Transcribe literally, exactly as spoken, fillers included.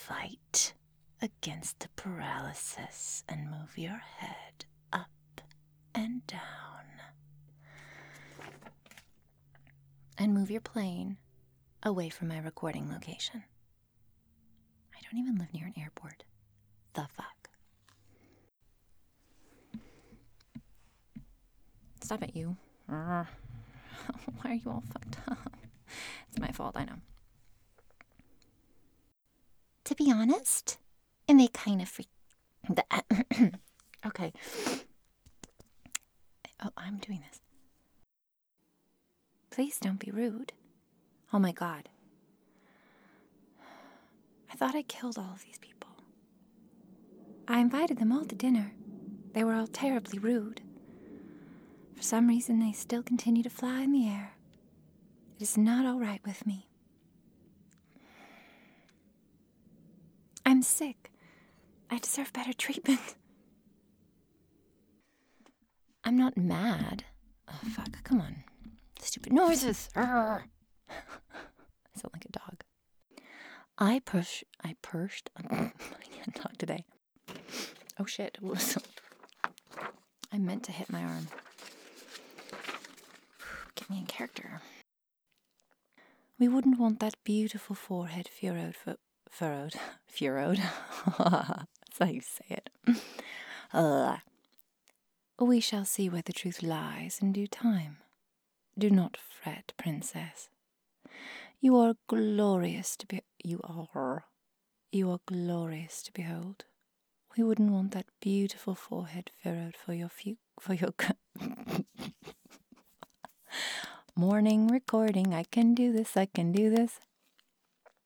fight against the paralysis and move your head up and down. And move your plane away from my recording location. I don't even live near an airport. The fuck? Stop it, you. Why are you all fucked up? It's my fault, I know. To be honest, and they kind of freak. Okay. Oh, I'm doing this. Please don't be rude. Oh my God. I thought I killed all of these people. I invited them all to dinner. They were all terribly rude. For some reason, they still continue to fly in the air. It is not all right with me. I'm sick. I deserve better treatment. I'm not mad. Oh, fuck. Come on. Stupid noises. Arrgh. I sound like a dog. I push. I pushed. I can't talk today. Oh, shit. I meant to hit my arm. Get me in character. We wouldn't want that beautiful forehead furrowed for... Furrowed. Furrowed. That's how you say it. Uh, we shall see where the truth lies in due time. Do not fret, princess. You are glorious to be... You are... You are glorious to behold. We wouldn't want that beautiful forehead furrowed for your... Fu- for your... Morning recording. I can do this. I can do this.